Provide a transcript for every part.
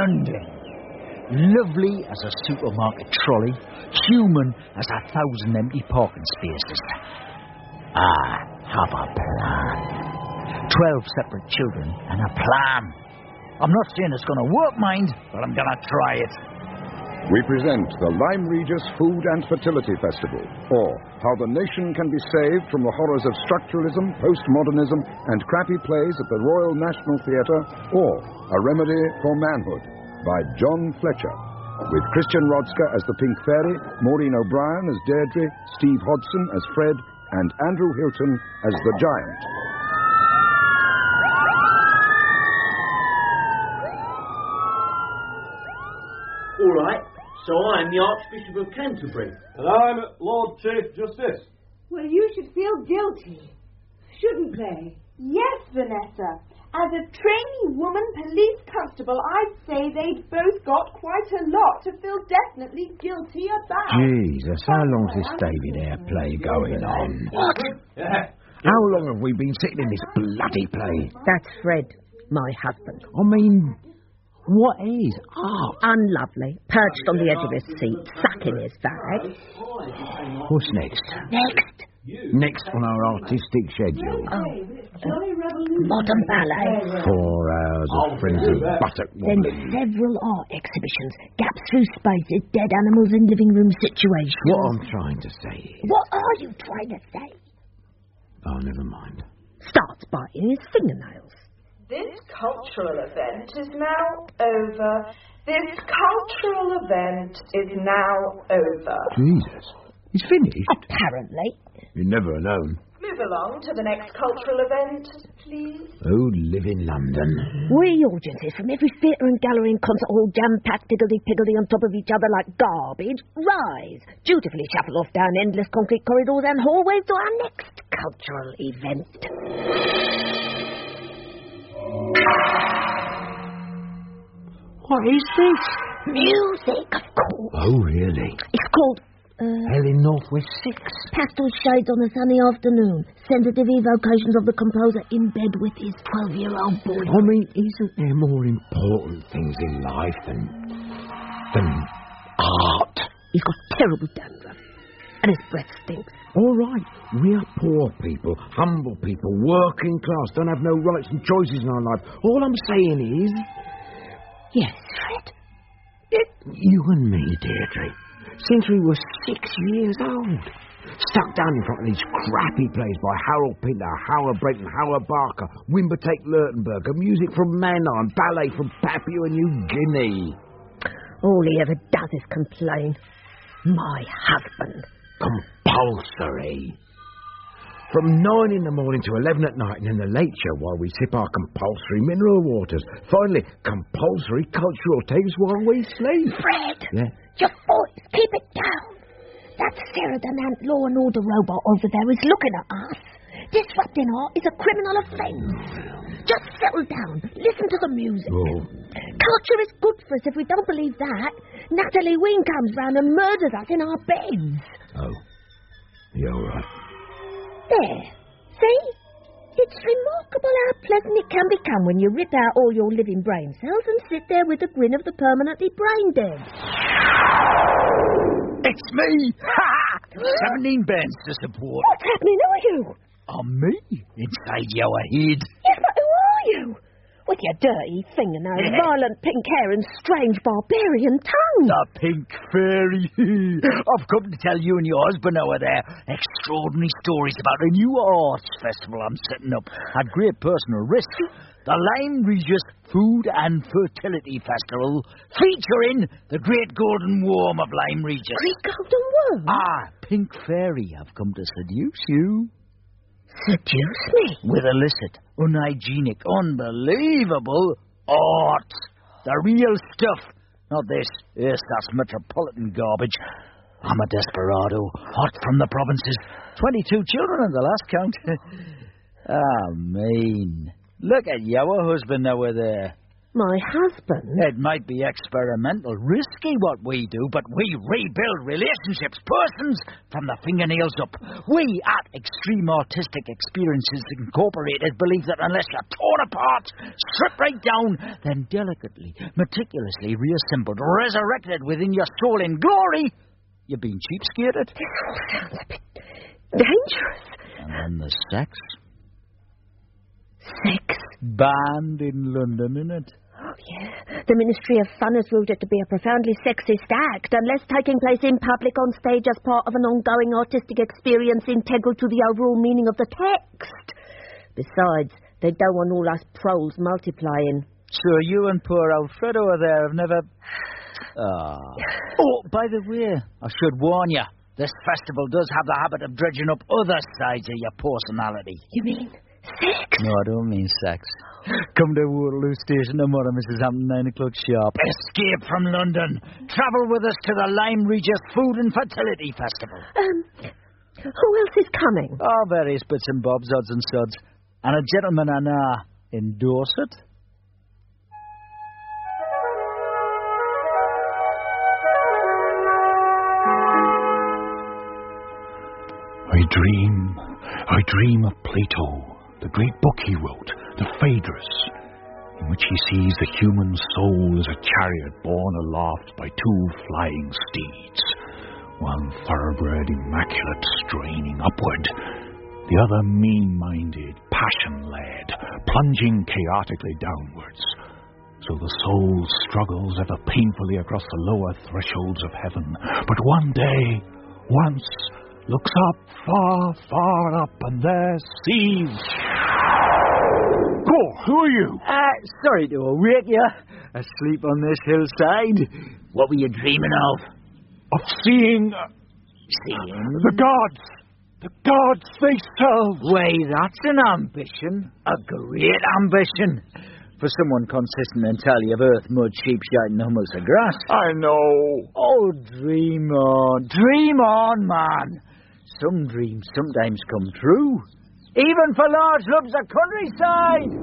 London. Lovely as a supermarket trolley, human as 1,000 empty parking spaces. I have a plan. 12 separate children and a plan. I'm not saying it's going to work, mind, but I'm going to try it. We present the Lyme Regis Food and Fertility Festival, or How the Nation Can Be Saved from the Horrors of Structuralism, Postmodernism, and Crappy Plays at the Royal National Theatre, or A Remedy for Manhood, by John Fletcher, with Christian Rodska as the Pink Fairy, Maureen O'Brien as Deirdre, Steve Hodson as Fred, and Andrew Hilton as the Giant. All right, so I'm the Archbishop of Canterbury. And I'm Lord Chief Justice. Well, you should feel guilty, shouldn't they? Yes, Vanessa. As a trainee woman police constable, I'd say they've both got quite a lot to feel definitely guilty about. Jesus, how long's this David Eyre play going on? What? Yeah. How long have we been sitting in this bloody play? That's Fred, my husband. I mean, what is art? Unlovely, perched on the edge of his seat, sucking his bag. What's next? Next on our artistic schedule. Modern ballet. 4 hours of frenzied buttock Then wobbling. several art exhibitions, gaps through spaces, dead animals in living room situations. What I'm trying to say is... What are you trying to say? Oh, never mind. Starts biting his fingernails. This cultural event is now over. This cultural event is now over. Jesus. It's finished? Apparently. You never have known. Move along to the next cultural event, please. Who'd live in London? We audiences from every theatre and gallery and concert hall jam-packed higgledy-piggledy on top of each other like garbage rise, dutifully shuffle off down endless concrete corridors and hallways to our next cultural event. What is this? Music, of course. Oh, really? It's called... Helen Northwest 6. Pastel shades on a sunny afternoon. Sensitive evocations of the composer in bed with his 12-year-old boy. I mean, isn't there more important things in life than art? He's got terrible dandruff. And his breath stinks. All right, we're poor people, humble people, working class, don't have no rights and choices in our life. All I'm saying is... Yes, Fred? You and me, Deirdre, since we were 6 years old, stuck down in front of these crappy plays by Harold Pinter, Howard Brayton, Howard Barker, Wimbertake Lurtenberger, music from Mannheim, ballet from Papua New Guinea. All he ever does is complain. My husband. Compulsory. From 9 in the morning to 11 at night, and in the late show while we sip our compulsory mineral waters. Finally, compulsory cultural tapes while we sleep. Fred! Yeah? Your voice, keep it down. That Sarah Danant Law and Order robot over there is looking at us. Disrupting art is a criminal offence. Just settle down. Listen to the music. Oh. Culture is good for us if we don't believe that. Natalie Ween comes round and murders us in our beds. Oh. You're all right. There. See? It's remarkable how pleasant it can become when you rip out all your living brain cells and sit there with the grin of the permanently brain dead. It's me! Ha! 17 bands to support. What's happening? Who are you? I'm me, inside your head. Yes, but who are you? With your dirty fingernails, violent pink hair and strange barbarian tongue. The Pink Fairy. I've come to tell you and your husband over there extraordinary stories about a new arts festival I'm setting up at great personal risk. The Lyme Regis Food and Fertility Festival, featuring the Great Golden Worm of Lyme Regis. Great Golden Worm? Pink Fairy, I've come to seduce you. Seduce me? With illicit, unhygienic, unbelievable art. The real stuff. Not this ersatz metropolitan garbage. I'm a desperado, hot from the provinces. 22 children at the last count. Mean. Look at your husband over there. My husband? It might be experimental, risky what we do, but we rebuild relationships, persons, from the fingernails up. We, at Extreme Artistic Experiences Incorporated, believe that unless you're torn apart, stripped right down, then delicately, meticulously reassembled, resurrected within your soul in glory, you've been cheapskated. This all sounds a bit dangerous. And then there's sex. Sex? Banned in London, innit? Oh, yeah. The Ministry of Fun has ruled it to be a profoundly sexist act, unless taking place in public on stage as part of an ongoing artistic experience integral to the overall meaning of the text. Besides, they don't want all us proles multiplying. So you and poor Alfred over there have never... Oh, by the way, I should warn you, this festival does have the habit of dredging up other sides of your personality. You mean sex? No, I don't mean sex. Come to Waterloo Station tomorrow, Mrs. Hampton, 9 o'clock sharp. Escape from London. Travel with us to the Lyme Regis Food and Fertility Festival. Who else is coming? Oh, various bits and bobs, odds and sods. And a gentleman I know in Dorset. I dream of Plato, the great book he wrote, the Phaedrus, in which he sees the human soul as a chariot borne aloft by two flying steeds, one thoroughbred immaculate straining upward, the other mean-minded, passion-led, plunging chaotically downwards. So the soul struggles ever painfully across the lower thresholds of heaven, but one day, once, looks up, far, far up, and there sees... Go, who are you? Sorry to awake you. Asleep on this hillside. What were you dreaming of? Of seeing... Seeing? The gods! The gods themselves! Why, that's an ambition. A great ambition. For someone consistent entirely of earth, mud, sheep, shite, and hummocks of grass. I know. Oh, dream on. Dream on, man. Some dreams sometimes come true. Even for large lumps of countryside.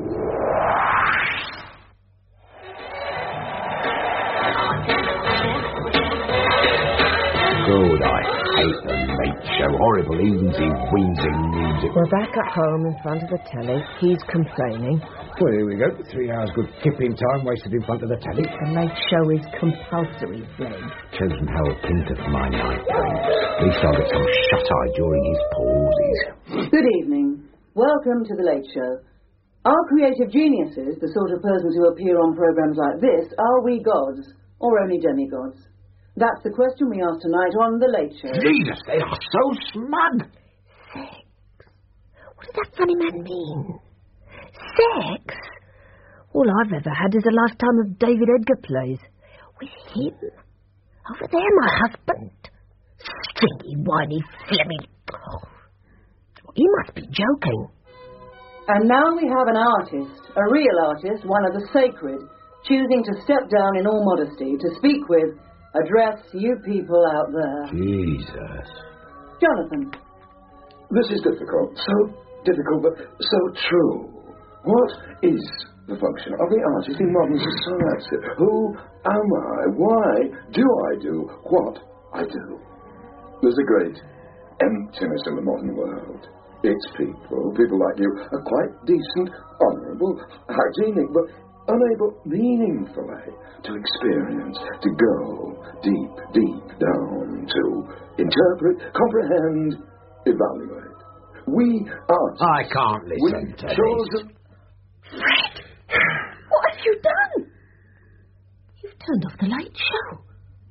Good, I hate the late show. Horrible, easy, wheezing music. We're back at home in front of the telly. He's complaining. Well, here we go. 3 hours good kipping time wasted in front of the telly. The late show is compulsory, Fred. Chosen Harold Pinter for my night drinks. At least I'll get some shut-eye during his pauses. Good evening. Welcome to The Late Show. Are creative geniuses the sort of persons who appear on programmes like this? Are we gods or only demigods? That's the question we ask tonight on The Late Show. Jesus, they are so smug. Sex. What does that funny man mean? Sex? All I've ever had is a lifetime of David Edgar plays. With him? Over there, my husband. Stringy, whiny, flemmy. Oh, he must be joking. And now we have an artist, a real artist, one of the sacred, choosing to step down in all modesty to speak with, address you people out there. Jesus. Jonathan. This is difficult, so difficult, but so true. What is the function of the artist in modern society? Who am I? Why do I do what I do? There's a great emptiness in the modern world. Its people like you, are quite decent, honourable, hygienic, but unable meaningfully to experience, to go deep, deep down, to interpret, comprehend, evaluate. We artists... I can't listen to this. Fred, what have you done? You've turned off The Late Show.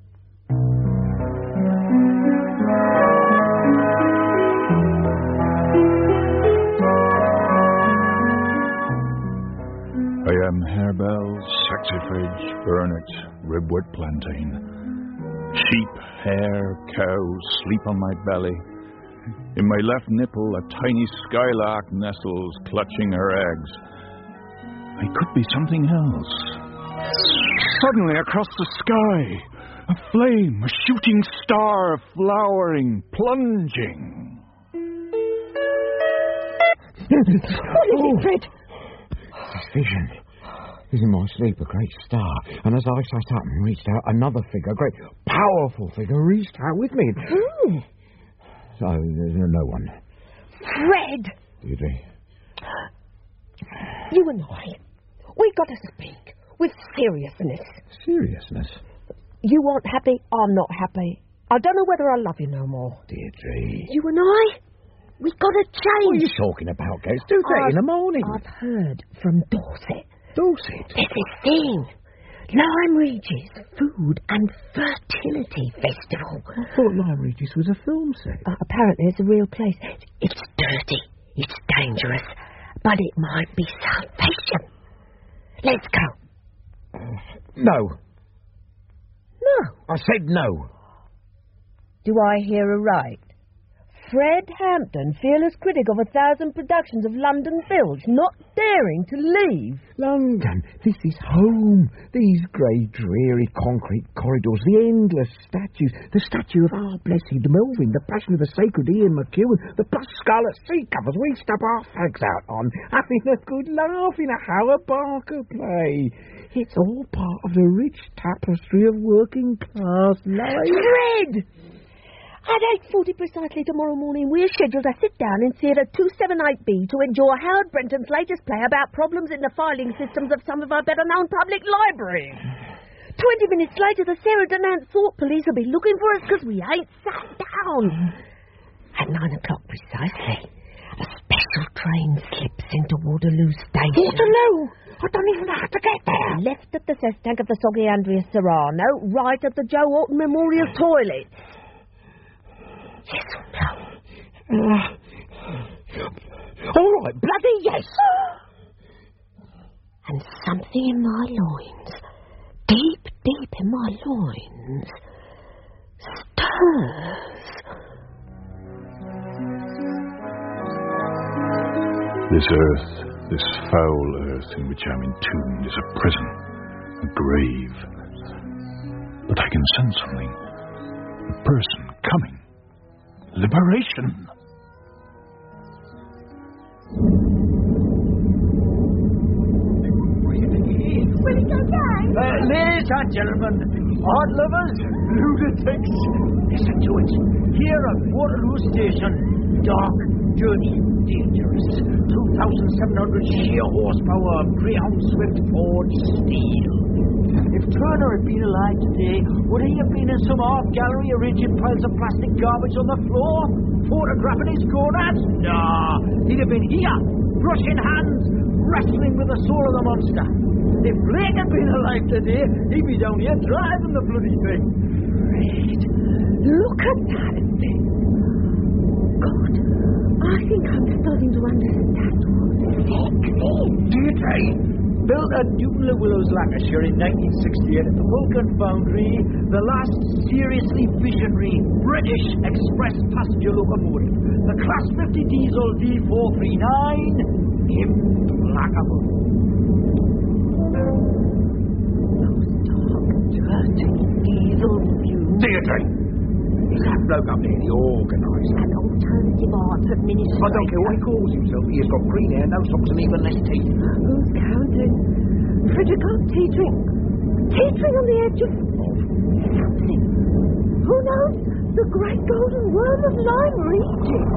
I am harebell, saxifrage, burnet, ribwort, plantain. Sheep, hare, cow sleep on my belly. In my left nipple, a tiny skylark nestles, clutching her eggs. I could be something else. Suddenly, across the sky, a flame, a shooting star, flowering, plunging. What is it, Fred? This vision. is in my sleep a great star, and as I sat up and reached out, another figure, a great powerful figure, reached out with me. Who? So there's no one. Fred! Deirdre. You and I, we got to speak with seriousness. Seriousness? You aren't happy, I'm not happy. I don't know whether I love you no more. Deirdre. You and I, we got to change. What are you talking about, Gates? Do that in the morning. I've heard from Dorset. Dorset? There's this thing. Lyme Regis Food and Fertility Festival. I thought Lyme Regis was a film set. Apparently it's a real place. It's dirty. It's dangerous. But it might be salvation. Let's go. No. No. I said no. Do I hear aright? Fred Hampton, fearless critic of 1,000 productions of London films, not daring to leave. London, this is home. These grey, dreary concrete corridors, the endless statues, the statue of our blessed Melvin, the Passion of the Sacred Ian McEwan, the plush scarlet sea covers we stub our fags out on, having a good laugh in a Howard Barker play. It's all part of the rich tapestry of working class life. Fred! At 8:40 precisely tomorrow morning, we're scheduled to sit down in Theatre 278B to enjoy Howard Brenton's latest play about problems in the filing systems of some of our better-known public libraries. 20 minutes later, the Sarah Denant Thought Police will be looking for us because we ain't sat down. At 9 o'clock precisely, a special train slips into Waterloo Station. Waterloo? I don't even know how to get there. Left at the cess tank of the Soggy Andrea Serrano, right at the Joe Orton Memorial Toilet. Yes or no? All right, bloody yes. And something in my loins, deep, deep in my loins, stirs. This earth, this foul earth in which I'm entombed, is a prison, a grave. But I can sense something. A person coming. Liberation. Will it go down? Ladies and gentlemen, art lovers, lunatics, listen to it. Here at Waterloo Station, dark, dirty, dangerous. 2,700 sheer horsepower, Greyhound Swift forged steel. If Turner had been alive today, would he have been in some art gallery arranging piles of plastic garbage on the floor? Photographing his gonads? Nah, he'd have been here, brushing hands, wrestling with the soul of the monster. If Blake had been alive today, he'd be down here driving the bloody thing. Fred, look at that thing. God, I think I'm starting to understand what sex is. Deirdre, built at Newton Le Willows, Lancashire in 1968 at the Vulcan Foundry, the last seriously visionary British express passenger locomotive, the Class 50 Diesel D439, implacable. Those dark, dirty diesel fumes. Deirdre! Is that bloke up there the organiser? An alternative arts administrator. I don't care what he calls himself. He has got green hair, no socks, and even less teeth. Who's counting? Frederick, I'm teetering. Teetering on the edge of something. Who knows? The great golden worm of Lyme Regis.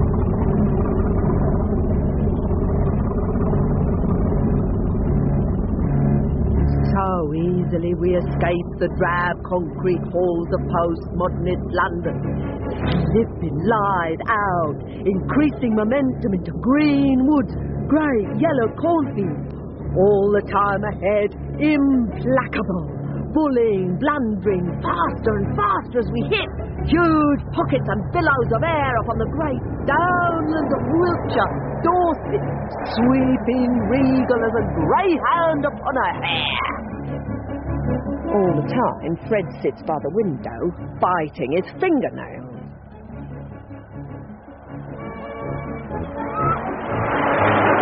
So easily we escape the drab concrete halls of postmodernist London. Slipping, lied out, increasing momentum into green woods, grey, yellow cornfields. All the time ahead, implacable, bullying, blundering, faster and faster as we hit huge pockets and billows of air upon the great downlands of Wiltshire, Dorset, sweeping regal as a greyhound upon a hare. All the time, Fred sits by the window, biting his fingernails.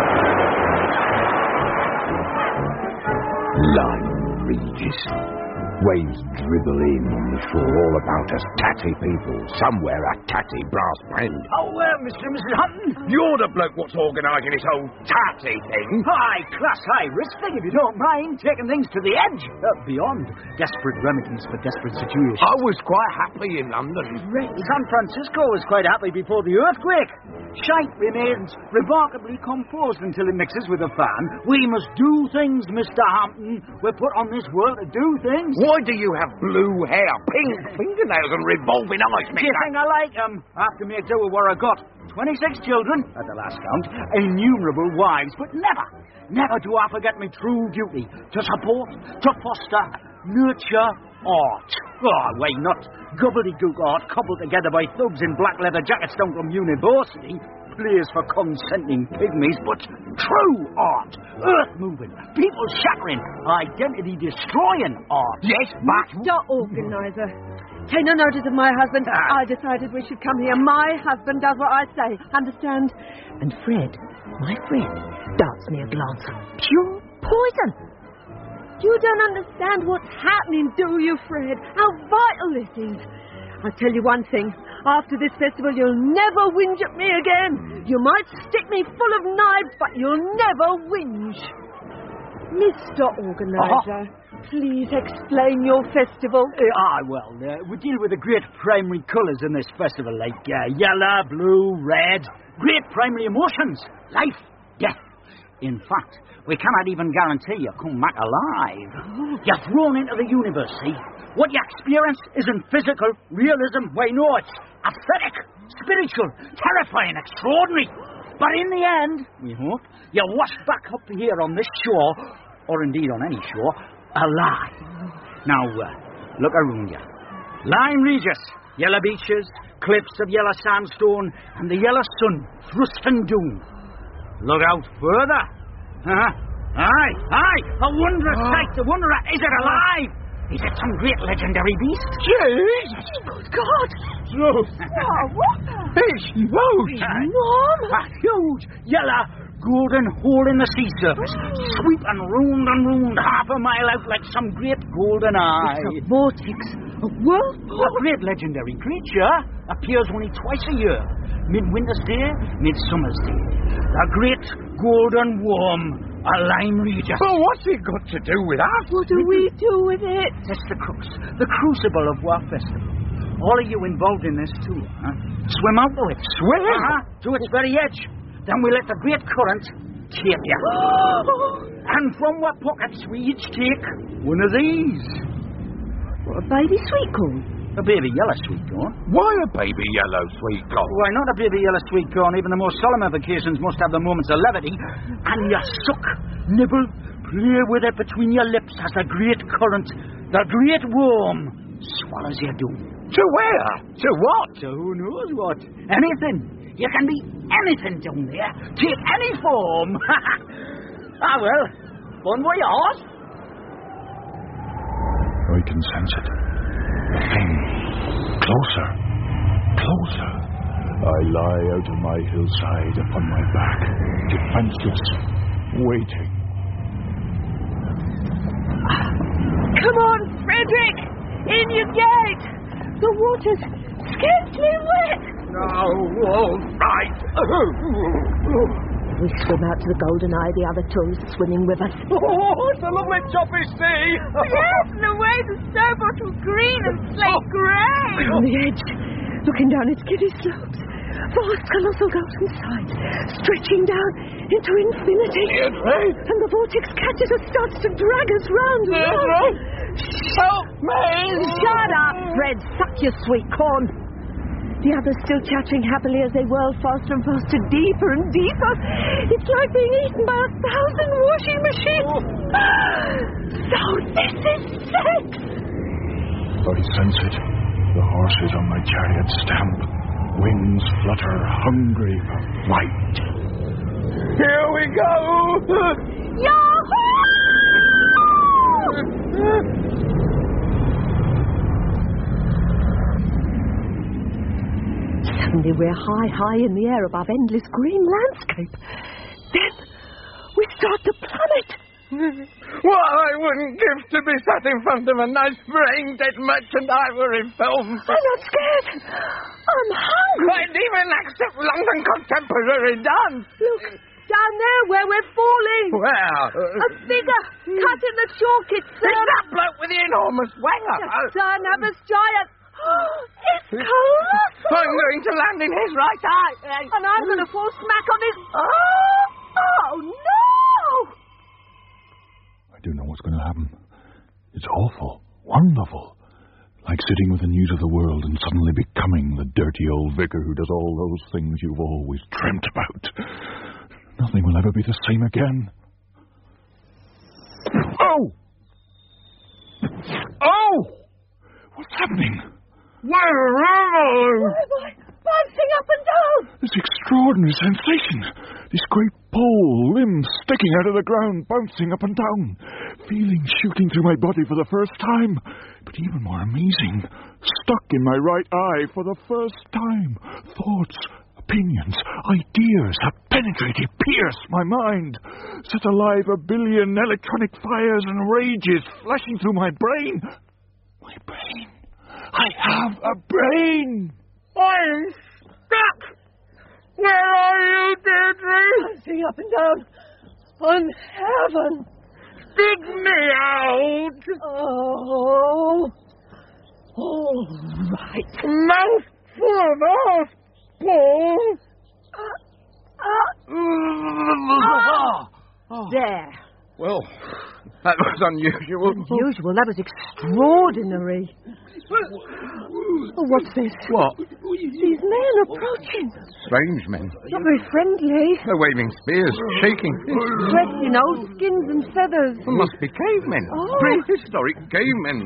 Lyme Regis. Waves dribble in on the shore all about us, tatty people. Somewhere a tatty brass band. Oh, Mr. and Mrs. Hunton. You're the bloke what's organising this whole tatty thing. High class, high risk thing, if you don't mind, taking things to the edge. Beyond desperate remedies for desperate situations. I was quite happy in London. San Francisco was quite happy before the earthquake. Shite remains remarkably composed until it mixes with a fan. We must do things, Mr. Hampton. We're put on this world to do things. Why do you have blue hair, pink fingernails and revolving eyes, Do you think I like 'em? I have to make do with what I got. 26 children, at the last count, innumerable wives, but never do I forget my true duty to support, to foster, nurture art. Oh, why not gobbledygook art cobbled together by thugs in black leather jackets down from university, plays for consenting pygmies, but true art, earth-moving, people-shattering, identity-destroying art. Yes, but... Mr. Organiser, take no notice of my husband. I decided we should come here. My husband does what I say. Understand? And Fred, my friend, darts me a glance of pure poison. You don't understand what's happening, do you, Fred? How vital this is. I'll tell you one thing. After this festival, you'll never whinge at me again. You might stick me full of knives, but you'll never whinge. Mr. Organiser, please explain your festival. We deal with the great primary colours in this festival, like yellow, blue, red. Great primary emotions. Life, death. In fact, we cannot even guarantee you come back alive. You're thrown into the universe, see? What you experience isn't physical realism. Why, no, it's aesthetic, spiritual, terrifying, extraordinary. But in the end, we hope, you're washed back up here on this shore, or indeed on any shore, alive. Now, look around you. Lyme Regis, yellow beaches, cliffs of yellow sandstone, and the yellow sun thrusting down. Look out further. Aye, a wondrous sight, a wondrous. Is it alive? Is it some great legendary beast? Jesus! Good God! Ruth! What? It's Rose! Mom! A huge, yellow, golden hole in the sea surface, sweeping round and round, half a mile out like some great golden eye. It's a vortex, a whirlpool. A great legendary creature appears only twice a year. Midwinter's Day, Midsummer's Day. The great golden worm, a Lyme Regis. Well, what's it got to do with us? What do we do with it? It's the crux, the crucible of our festival. All of you involved in this too, huh? Swim out to it. Swim? To its very edge. Then we let the great current take you. And from what pockets we each take one of these. What, a baby sweet corn? A baby yellow sweet corn. Why a baby yellow sweet corn? Why not a baby yellow sweet corn? Even the most solemn of occasions must have the moments of levity. And you suck, nibble, play with it between your lips as the great current, the great worm, swallows you down. To where? To what? To who knows what? Anything. You can be anything down there. Take any form. Bon voyage. I can sense it. The thing. Closer. Closer. I lie out on my hillside upon my back, defenseless, waiting. Come on, Frederick! In you get! The water's scarcely wet! No, all right. We swim out to the Golden Eye, the other tourists swimming with us. Oh, it's a lovely choppy sea. Yes, and the waves are so bottle green and slate grey. We're on the edge, looking down its giddy slopes. Vast colossal golden sides, stretching down into infinity. Deirdre! And the vortex catches us, starts to drag us round and round. Help me! Shut up, Fred. Suck your sweet corn. The others still chattering happily as they whirl faster and faster, deeper and deeper. It's like being eaten by 1,000 washing machines. So this is sex! I sense it. The horses on my chariot stamp. Wings flutter, hungry for flight. Here we go! Yahoo! Suddenly we're high in the air above endless green landscape. Then we start to plummet. What I wouldn't give to be sat in front of a nice brain-dead merchant ivory film. I'm not scared. I'm hungry. I'd even accept London contemporary dance. Look, down there where we're falling. Where? A figure cut in the chalk. It's that bloke with the enormous wanger. Sir Navas Giant. It's colossal. I'm going to land in his right eye. And I'm going to fall smack on his... Oh, no! I don't know what's going to happen. It's awful, wonderful. Like sitting with the news of the world and suddenly becoming the dirty old vicar who does all those things you've always dreamt about. Nothing will ever be the same again. Oh! Oh! What's happening? Where am I? Bouncing up and down. This extraordinary sensation. This great pole, limbs sticking out of the ground, bouncing up and down. Feelings shooting through my body for the first time. But even more amazing, stuck in my right eye for the first time. Thoughts, opinions, ideas have penetrated, pierced my mind. Set alive a billion electronic fires and rages flashing through my brain. My brain. I have a brain. I'm stuck. Where are you, Deirdre? Bouncing up and down. On heaven. Dig me out. Oh. All right. Mouth full of earth, Paul. There. Well, that was unusual. Unusual? That was extraordinary. Oh, what's this? What? These men approaching. Strange men. Not very friendly. They're waving spears, shaking. Dressed in old skins and feathers. Must be cavemen. Oh. Prehistoric cavemen.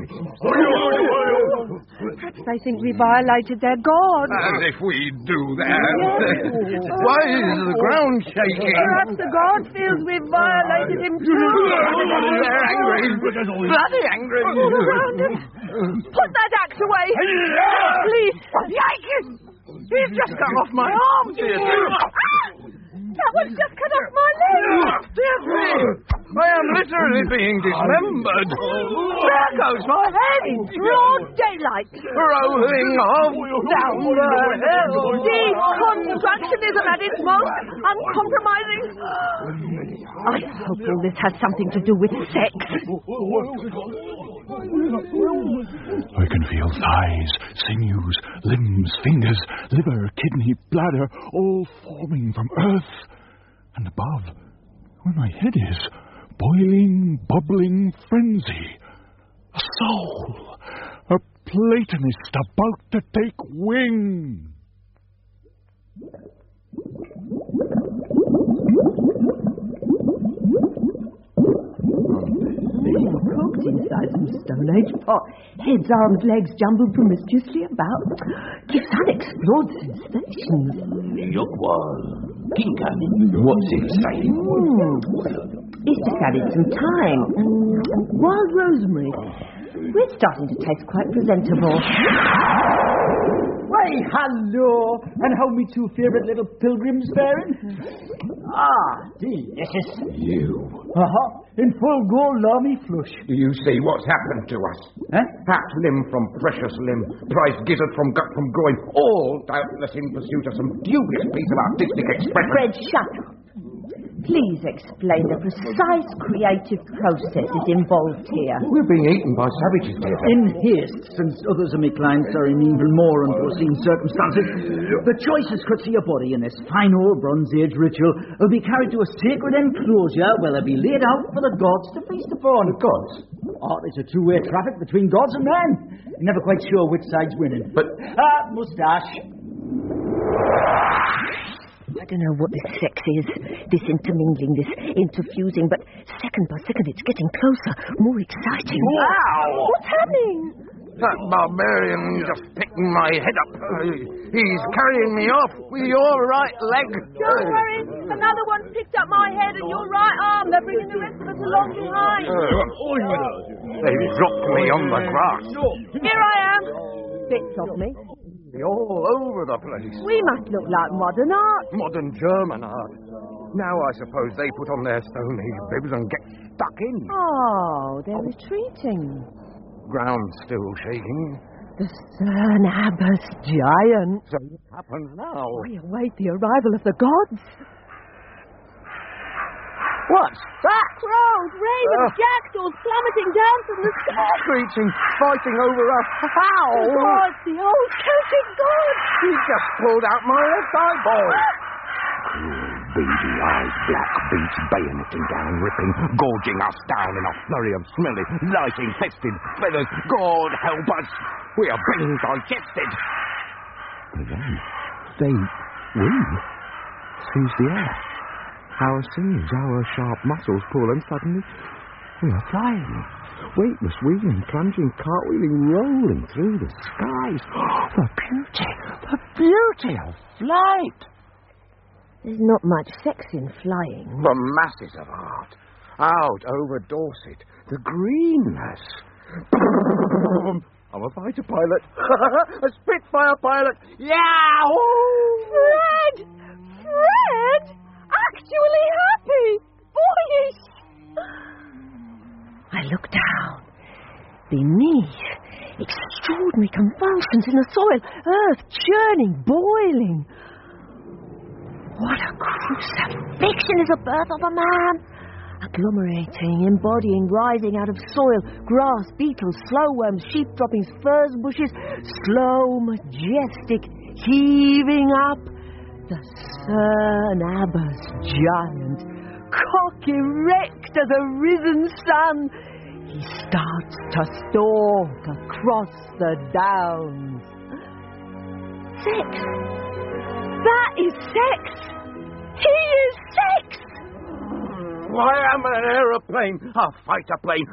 Perhaps they think we violated their god. As if we do that. Why is the ground shaking? Perhaps the god feels we've violated him too. They're angry. Bloody angry. All around us. Put that axe away. Please. Yikes! He's just cut off my arm, Deirdre. That one's just cut off my leg. Deirdre! I am literally being dismembered. There goes my head. Broad daylight. Rolling off down the hill. Deconstructionism at its most uncompromising. I hope all this has something to do with sex. I can feel thighs, sinews, limbs, fingers, liver, kidney, bladder, all forming from earth. And above, where my head is, boiling, bubbling frenzy. A soul, a Platonist about to take wing. Cooked inside some Stone Age pot. Heads, arms, legs jumbled promiscuously about. Gives unexplored sensations. What's it saying? It's just added some thyme. Wild rosemary. We're starting to taste quite presentable. Why, hello, and how me two favourite little pilgrims faring? Delicious. You. In full gold larmy flush. Do you see what's happened to us? Hat limb from precious limb, prize gizzard from gut from groin, all doubtless in pursuit of some dubious piece of artistic expression. Fred, shut up. Please explain the precise creative processes involved here. We're being eaten by savages, dear. In haste, since others of my clients are in even more unforeseen circumstances, the choicest cuts of your body in this fine old Bronze Age ritual will be carried to a sacred enclosure where they'll be laid out for the gods to feast upon. Gods? Art is a two-way traffic between gods and men. You're never quite sure which side's winning. But... moustache. I don't know what this sex is, this intermingling, this interfusing, but second by second it's getting closer, more exciting. Wow! What's happening? That barbarian just picking my head up. He's carrying me off with your right leg. Don't worry, another one picked up my head and your right arm. They're bringing the rest of us along behind. They dropped me on the grass. Here I am. Bits of me. All over the place. We must look like modern art. Modern German art. Now I suppose they put on their Stone Age bibs and get stuck in. Oh, they're retreating. Ground still shaking. The Cern Abbas giant. So what happens now? We await the arrival of the gods. What's that? Crows, ravens, jackdaws plummeting down from the sky. Screeching, fighting over us. How? The gods, the old Celtic gods. He just pulled out my left eyeball. Beady-eyed black beasts bayoneting down, ripping, gorging us down in a flurry of smelly, light-infested feathers. God help us! We are being digested! We seize the air. Our sinews, our sharp muscles pull, and suddenly we are flying. Weightless, wheeling, plunging, cartwheeling, rolling through the skies. The beauty of flight! There's not much sex in flying. The masses of art. Out over Dorset. The greenness. I'm a fighter pilot. A Spitfire pilot. Yahoo! Fred! Fred! Actually happy! Boyish! I look down. Beneath, extraordinary convulsions in the soil. Earth churning, boiling. What a crucifixion is the birth of a man! Agglomerating, embodying, rising out of soil, grass, beetles, slow worms, sheep droppings, furze bushes, slow, majestic, heaving up. The Cern Abbas giant, cock erect as a risen sun, he starts to stalk across the downs. Sex! That is sex! He is sex! I am an aeroplane, a fighter plane.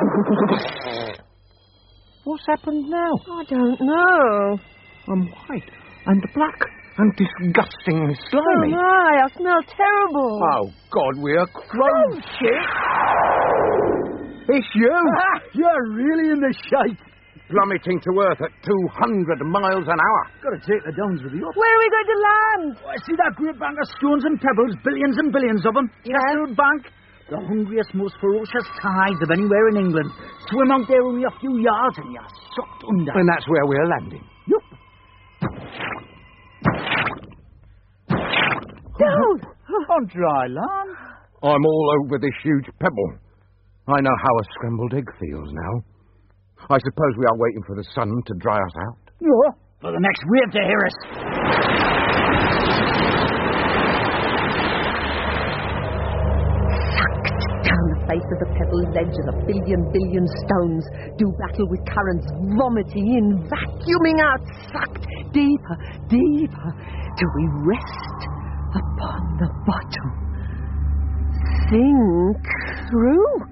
What's happened now? I don't know. I'm white and black and disgustingly slimy. Oh my, I smell terrible. Oh God, we're crow shit. It's you. You're really in the shite. Plummeting to Earth at 200 miles an hour. Got to take the downs with you. Where are we going to land? Oh, I see that great bank of stones and pebbles, billions and billions of them. Yeah. Castle Bank. The hungriest, most ferocious tides of anywhere in England. Swim out there only a few yards and you're sucked under. And that's where we're landing. Yup. Down! On dry land. I'm all over this huge pebble. I know how a scrambled egg feels now. I suppose we are waiting for the sun to dry us out. Yeah, for the next wave to hear us. Sucked down the face of the pebble's edge as a billion stones do battle with currents, vomiting in, vacuuming out, sucked deeper, deeper, till we rest upon the bottom. Sink through.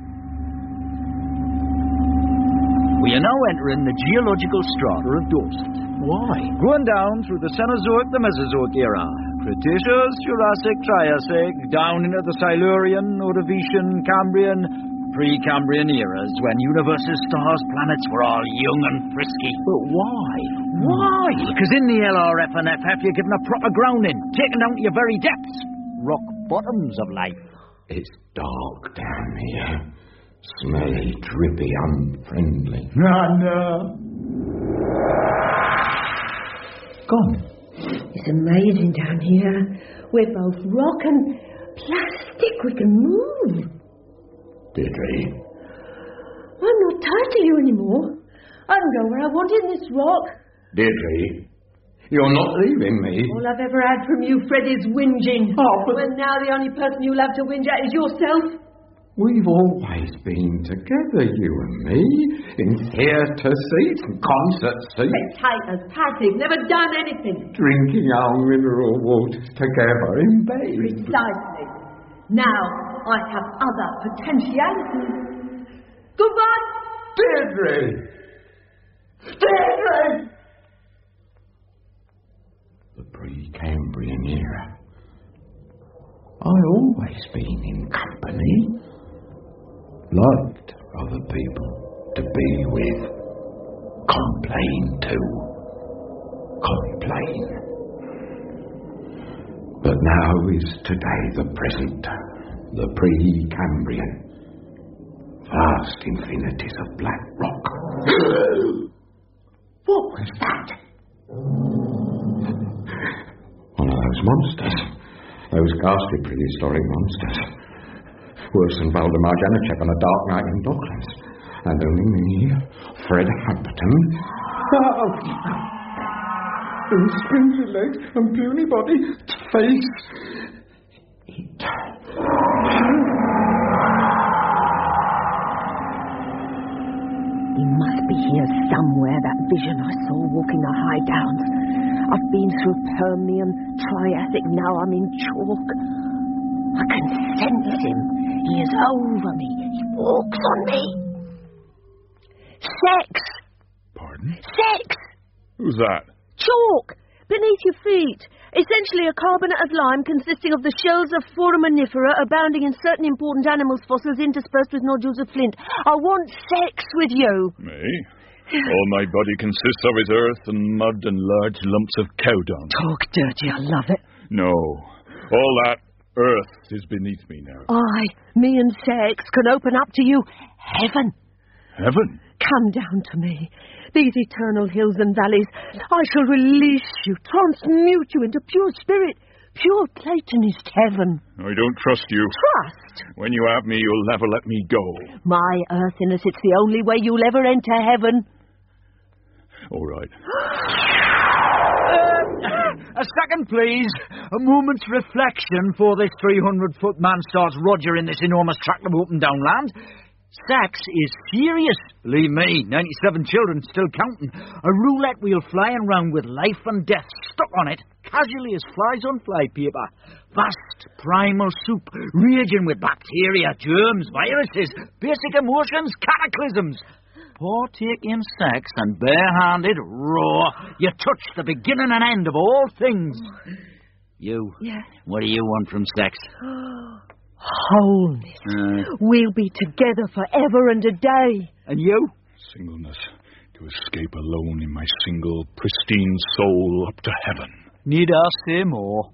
We are now entering the geological strata of Dorset. Why? Going down through the Cenozoic, the Mesozoic era, Cretaceous, Jurassic, Triassic, down into the Silurian, Ordovician, Cambrian, Precambrian eras, when universes, stars, planets were all young and frisky. But why? Why? Because in the LRF and FF you're given a proper grounding, taken down to your very depths. Rock bottoms of life. It's dark down here. Smelly, drippy, unfriendly. No. Gone. It's amazing down here. We're both rock and plastic. We can move. Deirdre. I'm not tied to you anymore. I can go where I want in this rock. Deirdre, you're not leaving me. All I've ever had from you, Fred, is whinging. Oh, but... Well, now the only person you'll have to whinge at is yourself. We've always been together, you and me, in theatre seats and concert seats. Spectators, passive, never done anything. Drinking our mineral waters together in bed. Precisely. Now I have other potentialities. Goodbye. Deirdre! Deirdre! The Precambrian era. I always been in company. Liked other people to be with. Complain too. Complain. But now is today the present, the pre-Cambrian. Vast infinities of black rock. What was that? One of those monsters. Those ghastly prehistoric monsters. Worse than Valdemar Janacek on a dark night in Docklands. And only me, Fred Hampton. And spindly legs and puny body, face. It. He must be here somewhere, that vision I saw walking the high downs. I've been through Permian, Triassic, now I'm in chalk. I can sense him. He is over me. He walks on me. Sex! Pardon? Sex! Who's that? Chalk! Beneath your feet. Essentially a carbonate of lime consisting of the shells of foraminifera abounding in certain important animals' fossils interspersed with nodules of flint. I want sex with you. Me? All my body consists of is earth and mud and large lumps of cow dung. Talk dirty, I love it. No. All that earth is beneath me now. Me and sex can open up to you heaven. Heaven? Come down to me. These eternal hills and valleys, I shall release you, transmute you into pure spirit, pure Platonist heaven. I don't trust you. Trust? When you have me, you'll never let me go. My earthiness, it's the only way you'll ever enter heaven. All right. A second, please. A moment's reflection for this 300-foot man starts Roger in this enormous tract of open downland. Sex is serious. Believe me, 97 children still counting. A roulette wheel flying round with life and death stuck on it, casually as flies on flypaper. Vast primal soup, raging with bacteria, germs, viruses, basic emotions, cataclysms. Partake in sex and barehanded, raw, you touch the beginning and end of all things. You? Yes. What do you want from sex? Wholeness. We'll be together forever and a day. And you? Singleness. To escape alone in my single, pristine soul up to heaven. Need I say more?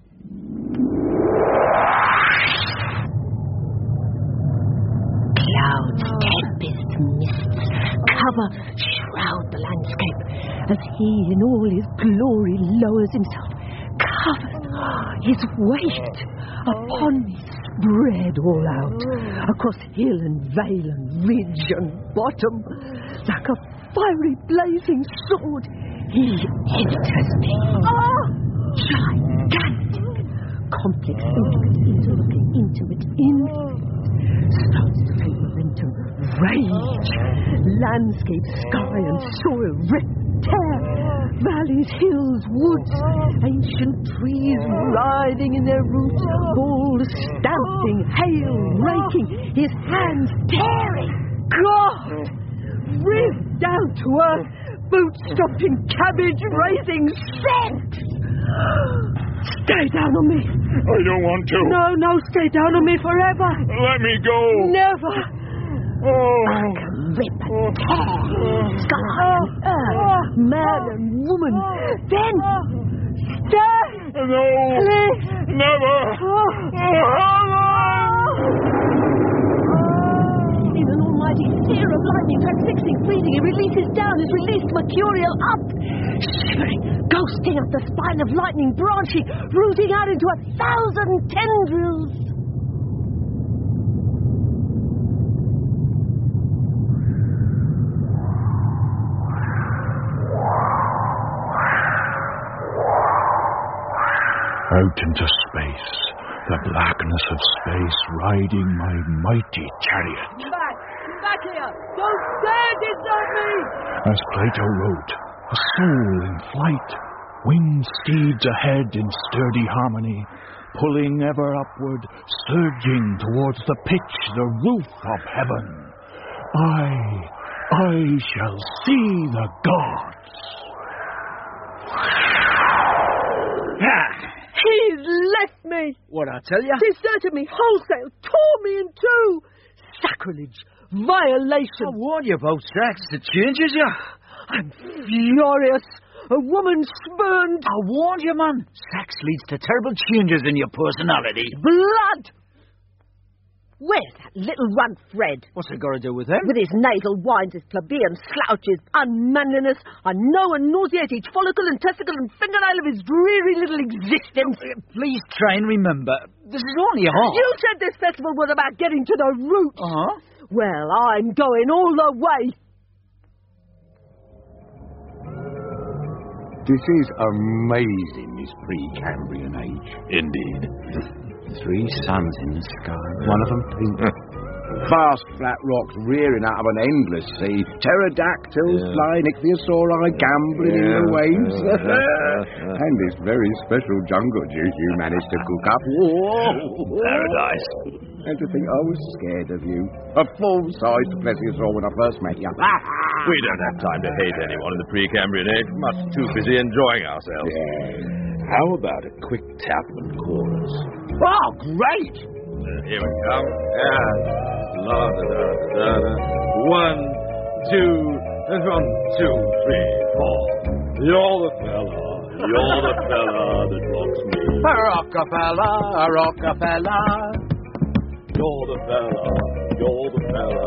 Clouds, tempests, mists, cover, shroud the landscape, as he in all his glory lowers himself, covers his weight upon me, spread all out, across hill and vale and ridge and bottom, like a fiery blazing sword, he enters me. Gigantic, complex, intimate, starts to take momentum, rage, landscape, sky and soil, rip, tear, valleys, hills, woods, ancient trees writhing in their roots, balls stamping, hail raking, his hands tearing, God, ripped down to earth, boot stomping, cabbage raising, sex. Stay down on me. I don't want to. No, stay down on me forever. Let me go. Never. Rip and tear, sky and earth, man and woman. Then, stay. No. Please. Never. In an almighty sear of lightning, transfixing, freezing, he releases down, is released, mercurial up, shivering, ghosting up the spine of lightning, branching, rooting out into 1,000 tendrils. Out into space, the blackness of space, riding my mighty chariot. Back here! Don't dare desert me! As Plato wrote, a soul in flight, winged steeds ahead in sturdy harmony, pulling ever upward, surging towards the pitch, the roof of heaven. I shall see the gods. He's left me! What I tell you? Deserted me wholesale, tore me in two! Sacrilege! Violation! I warn you about sex. It changes you. I'm furious. A woman spurned. I warned you, man. Sex leads to terrible changes in your personality. Blood! Where's that little runt Fred? What's it got to do with him? With his nasal whines, his plebeian slouches, unmanliness, I know and nauseate each follicle and testicle and fingernail of his dreary little existence. Please try and remember, this is only a half. You said this festival was about getting to the root. Uh-huh. Well, I'm going all the way. This is amazing, this pre-Cambrian age. Indeed. 3 suns in the sky, one of them pink. Vast flat rocks rearing out of an endless sea. Pterodactyls flying, ichthyosauri gambling in the waves. And this very special jungle juice you managed to cook up. Whoa! Paradise. And to think I was scared of you. A full-sized plesiosaur when I first met you. We don't have time to hate anyone in the pre-Cambrian age. Much too busy enjoying ourselves. How about a quick tap and chorus? Oh, great! Here we come. La da da da da. 1, 2, 1, 2, 3, 4. You're the fella that rocks me. Rockefeller, Rockefeller. You're the fella.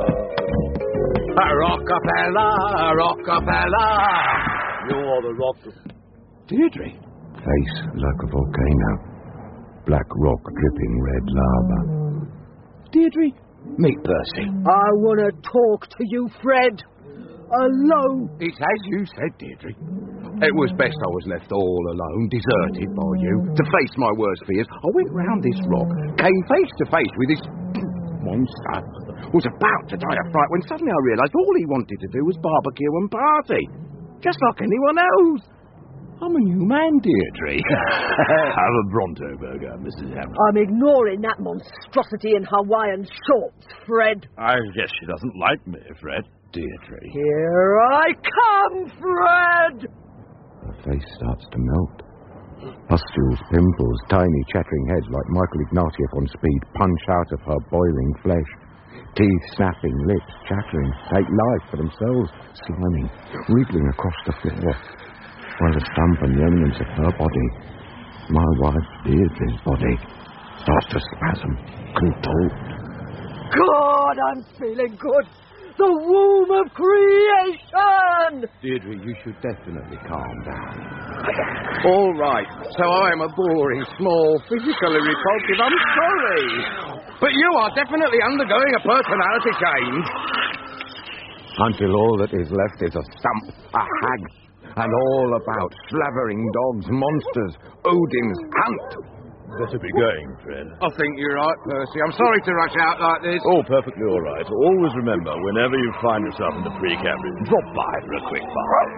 Rockefeller, Rockefeller. You're the Rockefeller. Deirdre. Face like a volcano. Black rock dripping red lava. Deirdre, meet Percy. I want to talk to you, Fred. Alone. It's as you said, Deirdre. It was best I was left all alone, deserted by you. To face my worst fears, I went round this rock, came face to face with this monster. Was about to die of fright when suddenly I realised all he wanted to do was barbecue and party. Just like anyone else. I'm a new man, Deirdre. Have a Bronto burger, Mrs. Hammond. I'm ignoring that monstrosity in Hawaiian shorts, Fred. I guess she doesn't like me, Fred. Deirdre. Here I come, Fred! Her face starts to melt. Pustules, pimples, tiny chattering heads like Michael Ignatieff on speed punch out of her boiling flesh. Teeth snapping, lips chattering, take life for themselves, sliming, wriggling across the floor. While the stump and remnants of her body, my wife Deirdre's body, starts to spasm, contort. God, I'm feeling good. The womb of creation! Deirdre, you should definitely calm down. All right, so I'm a boring, small, physically repulsive, I'm sorry. But you are definitely undergoing a personality change. Until all that is left is a stump, a hag, and all about slavering dogs, monsters, Odin's hunt. Better be going, Fred. I think you're right, Percy. I'm sorry to rush out like this. Oh, perfectly all right. Always remember, whenever you find yourself in the pre-Cambrian, drop by for a quick bite.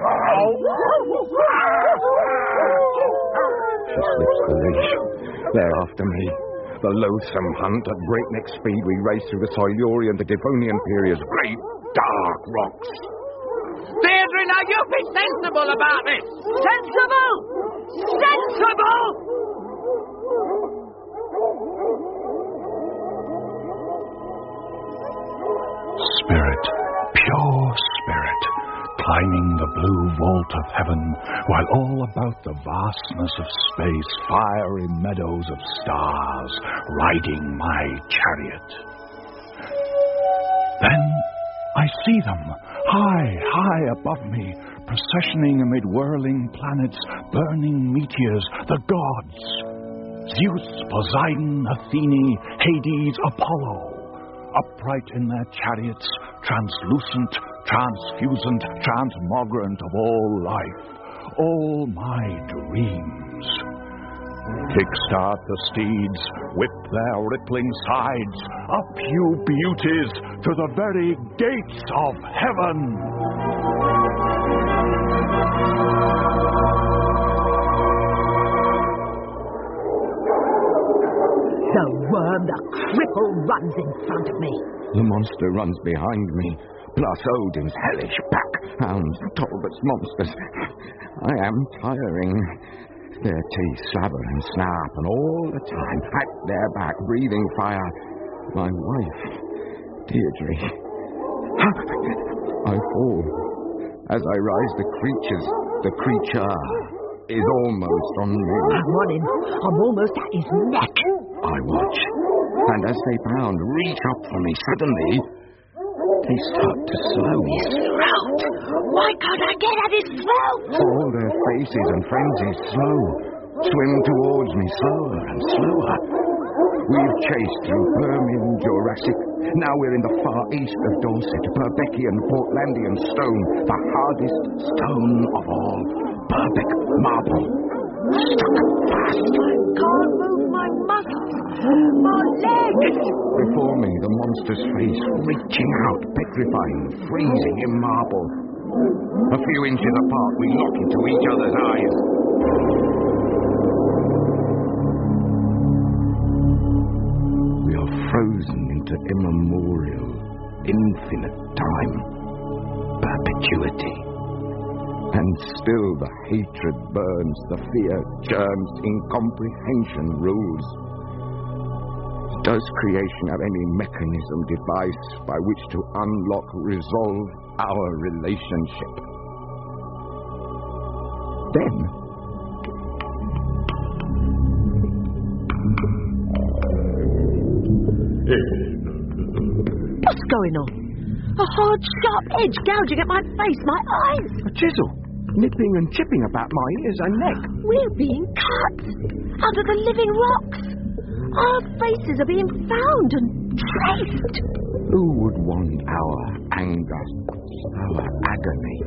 She slips the leash. They're after me. The loathsome hunt at breakneck speed we race through the Silurian to Devonian periods. Great, dark rocks. Deirdre, now you be sensible about this! Sensible! Sensible! Spirit, pure spirit, climbing the blue vault of heaven, while all about the vastness of space, fiery meadows of stars, riding my chariot. Then I see them, high above me, processioning amid whirling planets, burning meteors, the gods. Zeus, Poseidon, Athene, Hades, Apollo. Upright in their chariots, translucent, transfusant, transmogrant of all life, all my dreams. Kickstart the steeds, whip their rippling sides, up you beauties, to the very gates of heaven. The worm, the cripple, runs in front of me. The monster runs behind me, plus Odin's hellish pack, hounds, Talbot's monsters. I am tiring. Their teeth slabber and snap, and all the time, at their back, breathing fire, my wife, Deirdre. I fall. As I rise, the creatures The creature is almost on me. I'm on him. I'm almost at his neck. I watch, and as they bound, reach up for me suddenly, they start to slow. His throat! Why can't I get at his throat? All their faces and frenzies slow, swim towards me slower and slower. We've chased through Permian, Jurassic. Now we're in the far east of Dorset, Purbekian, Portlandian stone, the hardest stone of all, Purbeck marble. Stuck fast. I can't move my muscles. My legs. Before me, the monster's face, reaching out, petrifying, freezing in marble. A few inches apart, we look into each other's eyes. We are frozen into immemorial, infinite time, perpetuity. And still the hatred burns, the fear churns, incomprehension rules. Does creation have any mechanism, device by which to unlock, resolve our relationship? Then, what's going on? A hard, sharp edge gouging at my face, my eyes. A chisel, nipping and chipping about my ears and neck. We're being cut out of the living rocks. Our faces are being found and traced. Who would want our anger, our agony?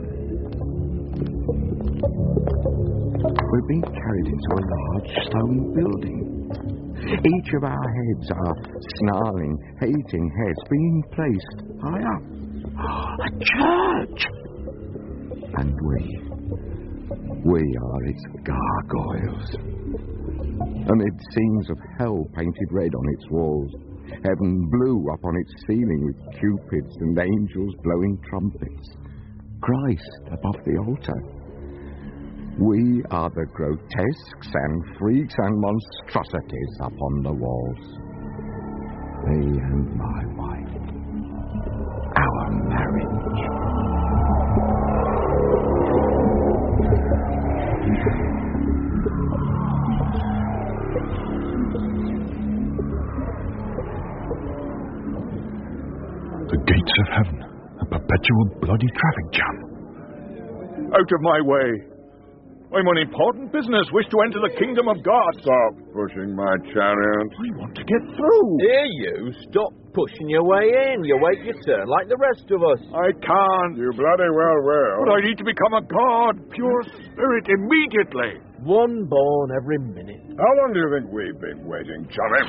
We're being carried into a large stone building. Each of our heads are snarling, hating heads being placed high up. A church! And we are its gargoyles. Amid scenes of hell painted red on its walls, heaven blue up on its ceiling with cupids and angels blowing trumpets, Christ above the altar. We are the grotesques and freaks and monstrosities upon the walls. Me and my wife. Our marriage. The gates of heaven, a perpetual bloody traffic jam. Out of my way. I'm on important business. Wish to enter the kingdom of God. Stop pushing my chariot. I want to get through. Here you, stop pushing your way in. You wait your turn like the rest of us. I can't. You bloody well will. But I need to become a god, pure spirit, immediately. One born every minute. How long do you think we've been waiting, chummy?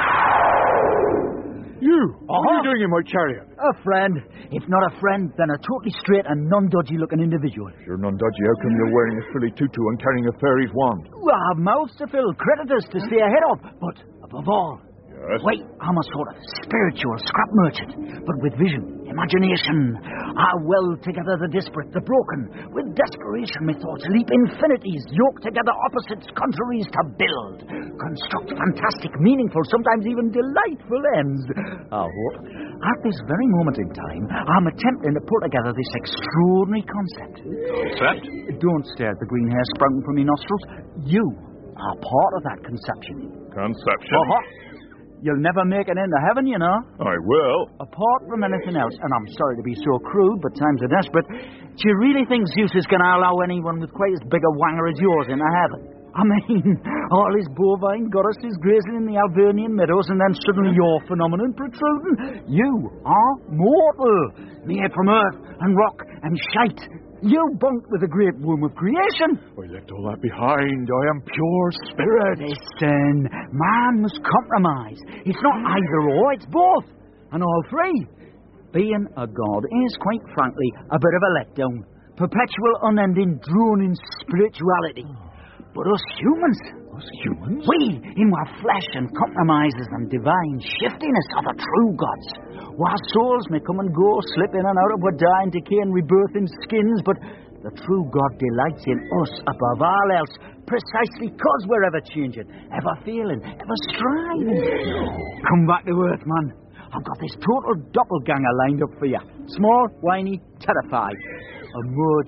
You? What are you doing in my chariot? A friend. If not a friend, then a totally straight and non-dodgy looking individual. If you're non-dodgy, how come you're wearing a frilly tutu and carrying a fairy's wand? I have mouths to fill, creditors to stay ahead of, but above all, Yes? wait, I'm a sort of spiritual scrap merchant, but with vision, imagination. I weld together the disparate, the broken. With desperation, my thoughts leap infinities, yoke together opposites, contraries to build. Construct fantastic, meaningful, sometimes even delightful ends. I hope. At this very moment in time, I'm attempting to put together this extraordinary concept. Concept? Don't stare at the green hair sprouting from your nostrils. You are part of that conception. Conception? You'll never make it into heaven, you know. I will. Apart from anything else, and I'm sorry to be so crude, but times are desperate, do you really think Zeus is going to allow anyone with quite as big a wanger as yours into heaven? I mean, all his bovine goddesses grazing in the Alvernian meadows, and then suddenly your phenomenon protruding? You are mortal, made from earth and rock and shite. You bunked with the great womb of creation. I left all that behind. I am pure spirit. Listen, man must compromise. It's not either or, it's both. And all three. Being a god is, quite frankly, a bit of a letdown. Perpetual, unending, droning spirituality. But us humans... Us humans? We, in our flesh and compromises and divine shiftiness are the true gods. Our souls may come and go, slip in and out of our dying, decay and rebirth in skins, but the true God delights in us above all else, precisely because we're ever changing, ever feeling, ever striving. Come back to earth, man. I've got this total doppelganger lined up for you. Small, whiny, terrified. A merger.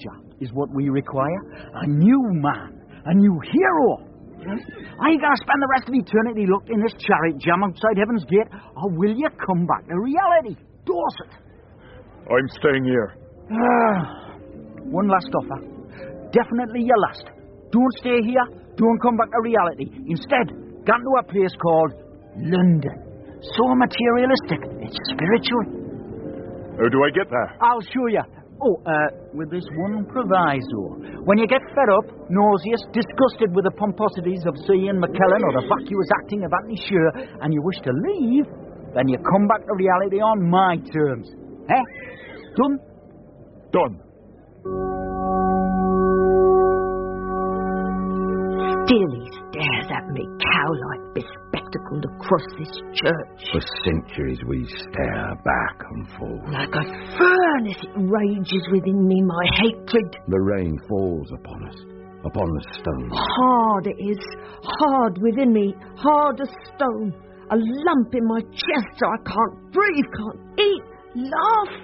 is what we require. A new man. A new hero. Are you going to spend the rest of eternity locked in this chariot jam outside Heaven's Gate, or will you come back to reality? Dorset. I'm staying here. One last offer. Definitely your last. Don't stay here. Don't come back to reality. Instead, go to a place called London. So materialistic. It's spiritual. How do I get there? I'll show you. With this one proviso. When you get fed up, nauseous, disgusted with the pomposities of Sir Ian McKellen or the vacuous acting of Anthony Sher, and you wish to leave, then you come back to reality on my terms. Done? Done. Still he stares at me, cow-like, bespectacled across this church. For centuries we stare back and forth. Like a furnace it rages within me, my hatred. The rain falls upon us, upon the stone. Hard it is, hard within me, hard as stone. A lump in my chest so I can't breathe, can't eat, laugh.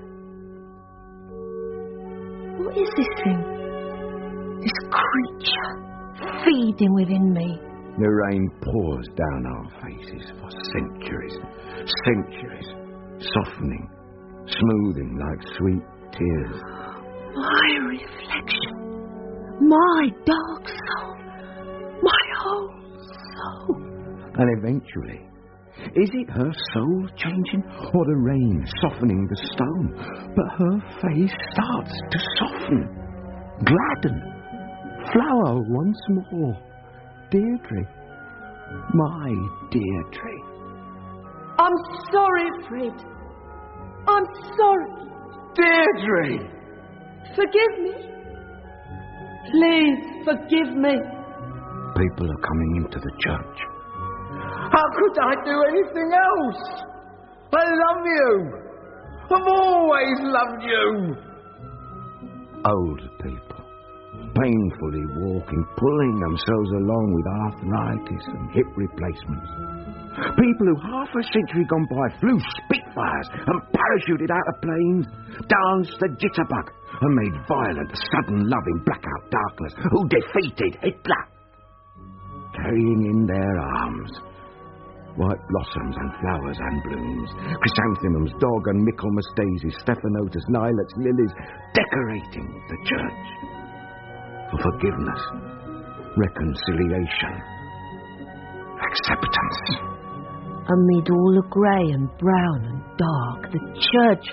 What is this thing? This creature feeding within me. The rain pours down our faces for centuries, centuries, softening, smoothing like sweet tears. My reflection, my dark soul, my whole soul. And eventually, is it her soul changing, or the rain softening the stone? But her face starts to soften, gladden, flower once more. Deirdre, my Deirdre. I'm sorry, Fred. I'm sorry. Deirdre! Forgive me. Please forgive me. People are coming into the church. How could I do anything else? I love you. I've always loved you. Old people, painfully walking, pulling themselves along with arthritis and hip replacements. People who half a century gone by flew Spitfires and parachuted out of planes, danced the jitterbug and made violent, sudden love in blackout darkness, who defeated Hitler. Carrying in their arms white blossoms and flowers and blooms, chrysanthemums, dog and Michaelmas daisies, stephanotis, lilacs, lilies, decorating the church for forgiveness, reconciliation, acceptance. Amid all the grey and brown and dark, the church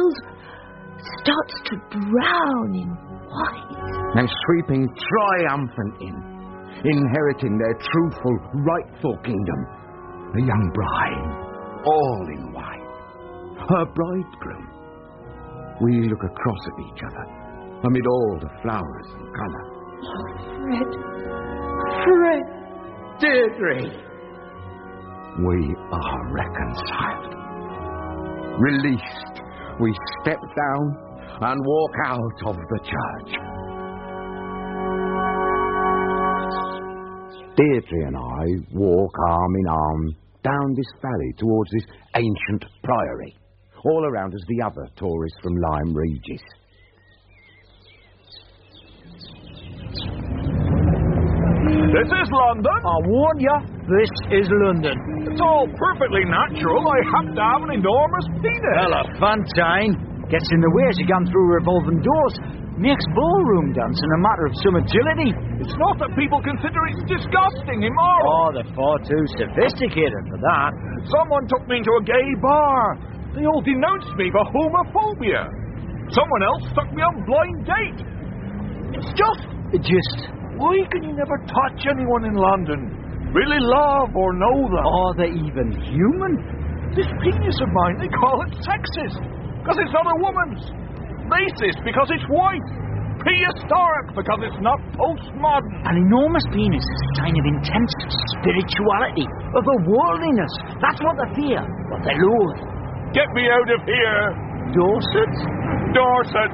starts to drown in white. And sweeping triumphant in, inheriting their truthful, rightful kingdom. A young bride, all in white. Her bridegroom. We look across at each other, amid all the flowers and colour. Fred. Deirdre. We are reconciled. Released, we step down and walk out of the church. Deirdre and I walk arm in arm down this valley towards this ancient priory. All around us the other tourists from Lyme Regis. This is London. I warn you, this is London. It's all perfectly natural. I have to have an enormous penis. Elephantine gets in the way as you come through revolving doors. Makes ballroom dancing a matter of some agility. It's not that people consider it disgusting, immoral. Oh, they're far too sophisticated for that. Someone took me into a gay bar. They all denounced me for homophobia. Someone else took me on blind date. It's just... Why can you never touch anyone in London? Really love or know them? Are they even human? This penis of mine, they call it sexist. Because it's not a woman's. Racist because it's white. Prehistoric because it's not postmodern. An enormous penis is a sign of intense spirituality, otherworldliness. That's what they fear, what they loathe. Get me out of here. Dorset? Dorset.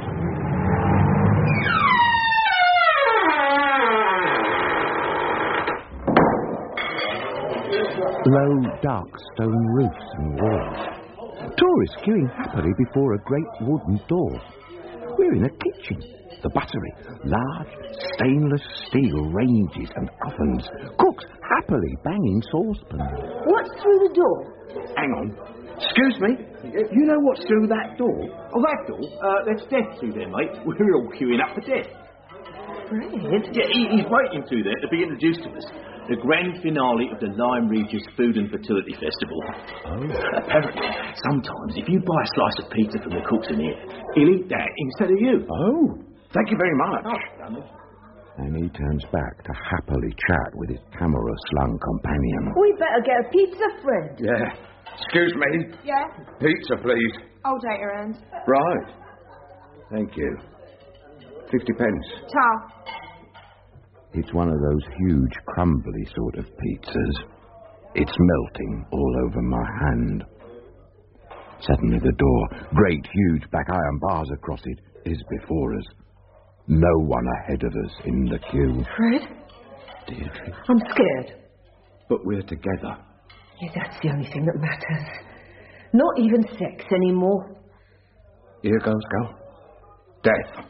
Low, dark stone roofs and walls. Tourists queuing happily before a great wooden door. We're in a kitchen. the buttery. Large stainless steel ranges and ovens. Cooks happily banging saucepans. What's through the door? Hang on. Excuse me. You know what's through that door? Oh, that door? There's Death through there, mate. We're all queuing up for Death. Fred? Yeah, he's waiting through there to be introduced to us. The grand finale of the Lyme Regis Food and Fertility Festival. Oh. Apparently, sometimes if you buy a slice of pizza from the cooks in here, he'll eat that instead of you. Oh, thank you very much. Oh, and he turns back to happily chat with his camera-slung companion. We better get a pizza, Fred. Yeah. Excuse me. Yeah? Pizza, please. I'll take your hand. Right. Thank you. 50 pence. Ciao. It's one of those huge, crumbly sort of pizzas. It's melting all over my hand. Suddenly the door, great huge black iron bars across it, is before us. No one ahead of us in the queue. Fred? Deirdre. I'm scared. But we're together. Yeah, that's the only thing that matters. Not even sex anymore. Here goes, girl. Death.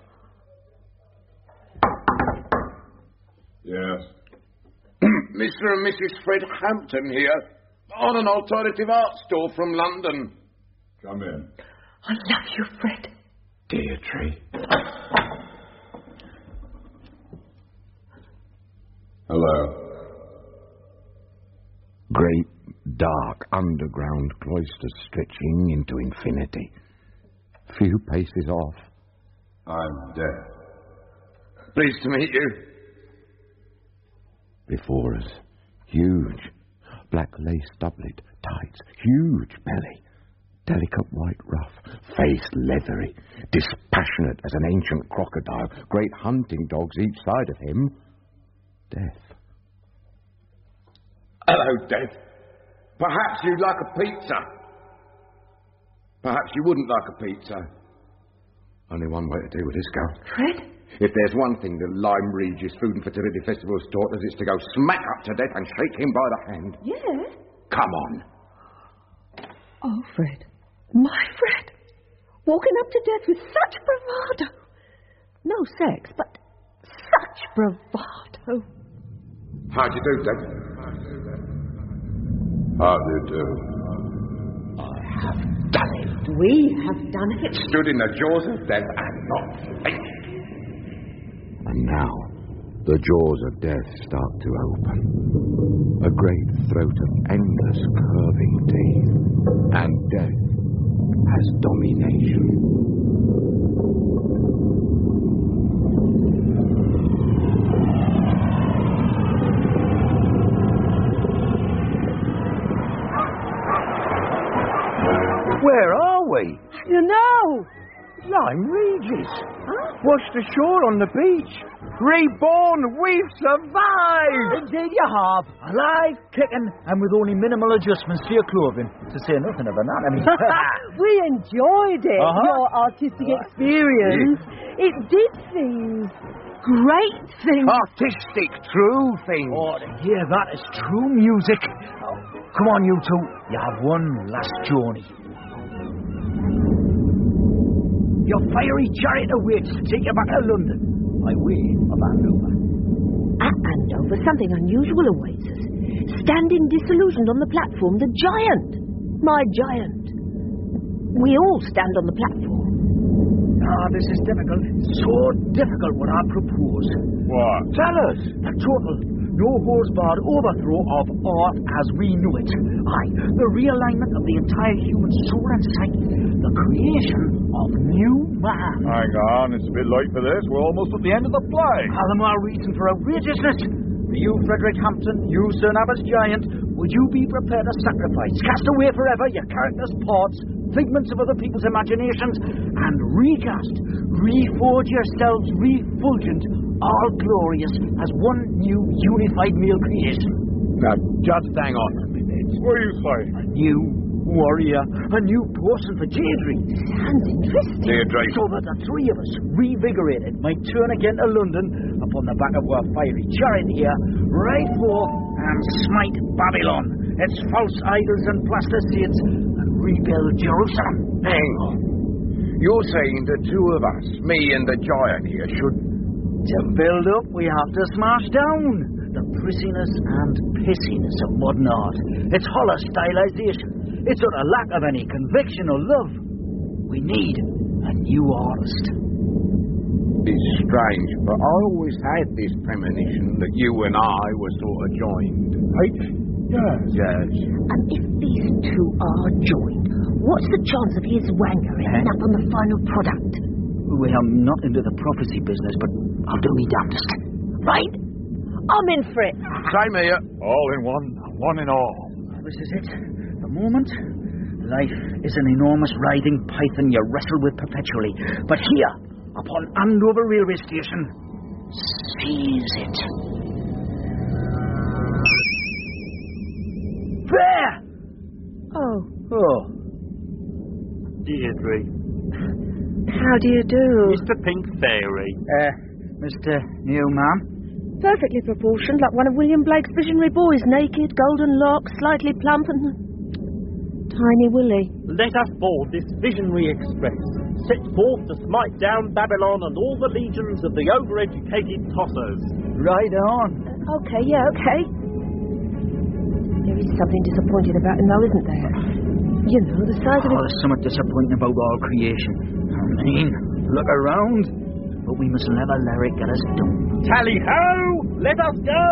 Yes. Mr. and Mrs. Fred Hampton here, on an alternative art store from London. Come in. I love you, Fred. Deirdre. Hello. Great, dark, underground cloisters stretching into infinity. Few paces off. I'm Death. Pleased to meet you. Before us, huge, black lace doublet, tights, huge belly, delicate white ruff, face leathery, dispassionate as an ancient crocodile, great hunting dogs each side of him. Death. Hello, Death. Perhaps you'd like a pizza. Perhaps you wouldn't like a pizza. Only one way to deal with this, girl. Fred? If there's one thing the Lyme Regis Food and Fertility Festival has taught us, it's to go smack up to Death and shake him by the hand. Yeah? Come on. Oh, Fred. My Fred. Walking up to Death with such bravado. No sex, but such bravado. How'd you do, Death? How do you do? I have done it. We have done it. Stood in the jaws of Death and not flinched. And now, the jaws of death start to open. A great throat of endless curving teeth. And death has domination. Where are we? You know. Lyme Regis. Huh? Washed ashore on the beach. Reborn. We've survived. Indeed you have. Alive, kicking, and with only minimal adjustments to your clothing, to say nothing of anatomy. We enjoyed it, your artistic experience. It did things. Great things. Artistic, true things. Oh, to hear that is true music. Come on, you two. You have one last journey. Your fiery chariot awaits to take you back to London by way of Andover. At Andover, something unusual awaits us. Standing disillusioned on the platform, the giant. My giant. We all stand on the platform. Ah, this is difficult. So difficult what I propose. What? Tell us. The total, no-holds-barred overthrow of art as we know it. Aye, the realignment of the entire human soul and psyche. The creation of new man. Hang on, it's a bit late for this. We're almost at the end of the play. All the more reason for outrageousness. For you, Frederick Hampton, you, Sir Nabas Giant, would you be prepared to sacrifice, cast away forever your characters' parts, figments of other people's imaginations, and recast, reforge yourselves refulgent, all glorious, as one new unified male creation? Now, just hang on a minute. What do you say? A new warrior, a new person for Deirdre. Sounds interesting. Deirdre. So that the three of us, revigorated, might turn again to London upon the back of our fiery chariot here, ride forth and smite Babylon, its false idols and plaster saints, and rebuild Jerusalem. Hang on. You're saying the two of us, me and the giant here, should... To build up, we have to smash down the prissiness and pissiness of modern art. Its hollow stylization. Its utter lack of any conviction or love. We need a new artist. It's strange, but I always had this premonition that you and I were sort of joined. Right? Yes. And if these two are joined, what's the chance of his wanger ending up on the final product? Well, I'm not into the prophecy business, but I'll do me damnedest. Right? I'm in for it. Same here. All in one in all. This is it. The moment. Life is an enormous writhing python you wrestle with perpetually. But here, upon Andover railway station, seize it. There! Oh. Deirdre. How do you do? Mr. Pink Fairy. Mr. Newman. Perfectly proportioned, like one of William Blake's visionary boys. Naked, golden locks, slightly plump and... Tiny Willie. Let us board this visionary express, set forth to smite down Babylon and all the legions of the overeducated tossers. Right on. Okay. There is something disappointing about him, though, isn't there? You know, the size of it... There's something disappointing about all creation. I mean, look around. But we must never let it get us down. Tally-ho! Let us go!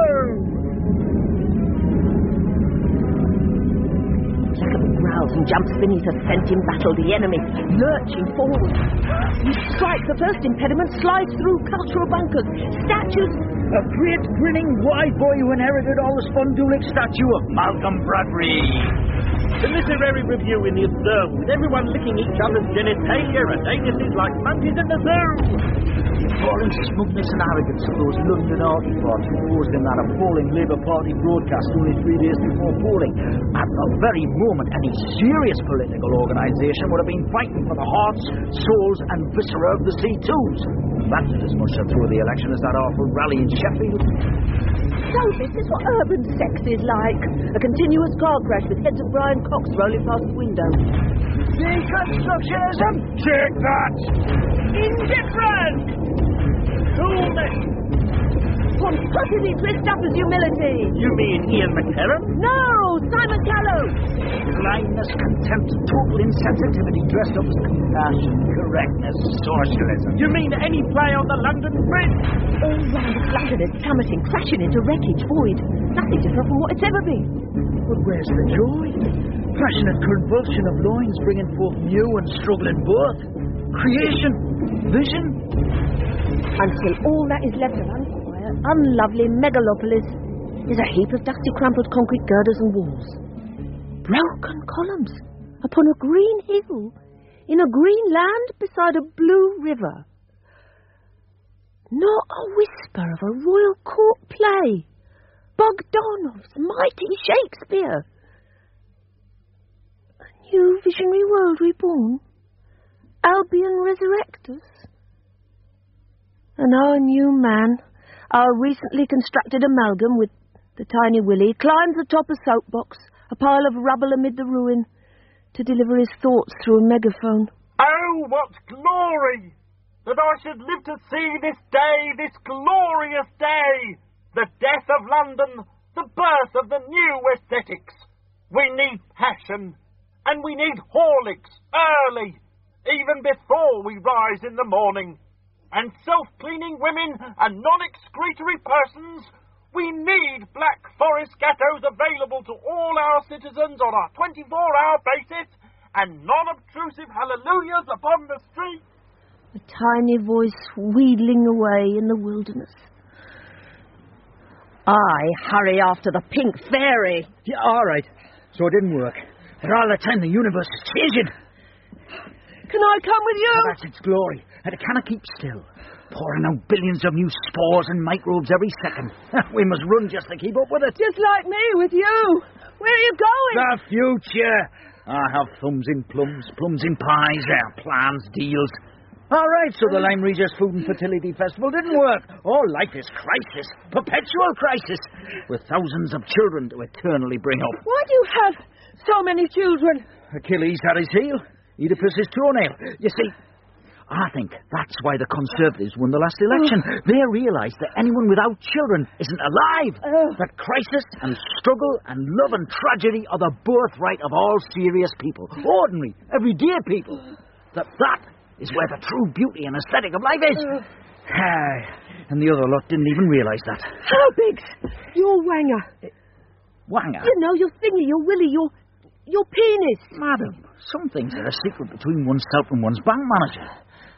Jacob growls and jumps beneath a scent in battle, the enemy, lurching forward. You strike the first impediment, slides through cultural bunkers, statues... A great, grinning, wide boy who inherited all the spondulic statue of Malcolm Bradbury. The literary review in the Observer, with everyone licking each other's genitalia and anuses like monkeys in the zoo. The appalling smugness and arrogance of those London artifacts who posed in that appalling Labour Party broadcast only 3 days before polling. At the very moment any serious political organisation would have been fighting for the hearts, souls and viscera of the C2s. That did as much before the election as that awful rally in Sheffield. So this is what urban sex is like. A continuous car crash with heads of Brian Cox rolling past the window. Deconstructionism! Take that! Indifferent! Coolness! Pomposity dressed up as humility. You mean Ian McKellen? No, Simon Callow. Blindness, contempt, total insensitivity dressed up as compassion, correctness, socialism. You mean any play on the London Bridge? All round London is plummeting, crashing into wreckage, void. Nothing different from what it's ever been. But where's the joy? Passionate convulsion of loins bringing forth new and struggling birth. Creation. Vision. Until all that is left of unquiet, unlovely megalopolis is a heap of dusty, crumpled concrete girders and walls. Broken columns upon a green hill in a green land beside a blue river. Not a whisper of a royal court play. Bogdanov's mighty Shakespeare. A new visionary world reborn. Albion resurrectus. And our new man, our recently constructed amalgam with the tiny Willie, climbs atop a soapbox, a pile of rubble amid the ruin, to deliver his thoughts through a megaphone. Oh, what glory! That I should live to see this day, this glorious day! The death of London, the birth of the new aesthetics. We need passion, and we need Horlicks early, even before we rise in the morning. And self-cleaning women and non-excretory persons, we need Black Forest ghettos available to all our citizens on a 24-hour basis, and non-obtrusive hallelujahs upon the street. A tiny voice wheedling away in the wilderness. I hurry after the Pink Fairy. Yeah, all right. So it didn't work. But all the time the universe is changing. Can I come with you? That's its glory. And it cannot keep still. Pouring out billions of new spores and microbes every second. We must run just to keep up with it. Just like me with you. Where are you going? The future. I have thumbs in plums, plums in pies, plans, deals. All right, so the Lyme Regis Food and Fertility Festival didn't work. All life is crisis, perpetual crisis, with thousands of children to eternally bring up. Why do you have so many children? Achilles had his heel, Oedipus his toenail. You see, I think that's why the Conservatives won the last election. They realised that anyone without children isn't alive. That crisis and struggle and love and tragedy are the birthright of all serious people. Ordinary, everyday people. That is where the true beauty and aesthetic of life is. And the other lot didn't even realise that. How big's your wanger? Wanger? You know, your thingy, your willy, your penis. Madam, some things are a secret between oneself and one's bank manager.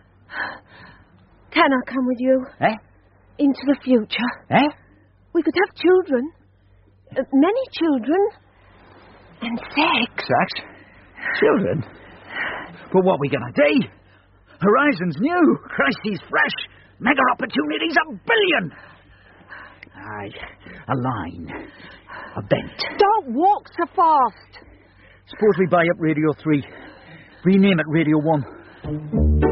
Can I come with you? Into the future? We could have children. Many children. And sex. Sex? Children? But what are we going to do? Horizons new. Crises fresh. Mega opportunities a billion. Aye. A line. A bent. Don't walk so fast. Suppose we buy up Radio 3. Rename it Radio 1.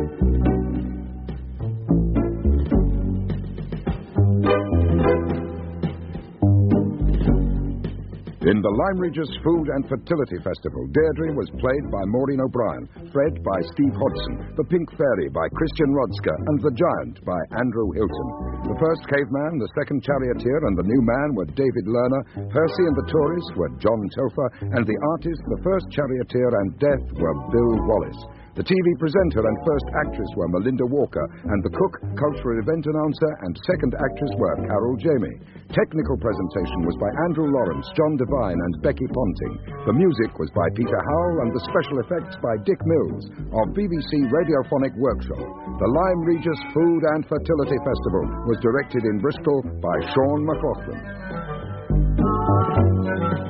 In the Lyme Regis Food and Fertility Festival, Deirdre was played by Maureen O'Brien, Fred by Steve Hodgson, The Pink Fairy by Christian Rodska, and The Giant by Andrew Hilton. The first caveman, the second charioteer, and the new man were David Lerner. Percy and the tourist were John Telfer, and the artist, the first charioteer, and death were Bill Wallace. The TV presenter and first actress were Melinda Walker, and the cook, cultural event announcer, and second actress were Carol Jamie. Technical presentation was by Andrew Lawrence, John Devine, and Becky Ponting. The music was by Peter Howell, and the special effects by Dick Mills of BBC Radiophonic Workshop. The Lyme Regis Food and Fertility Festival was directed in Bristol by Sean McLaughlin.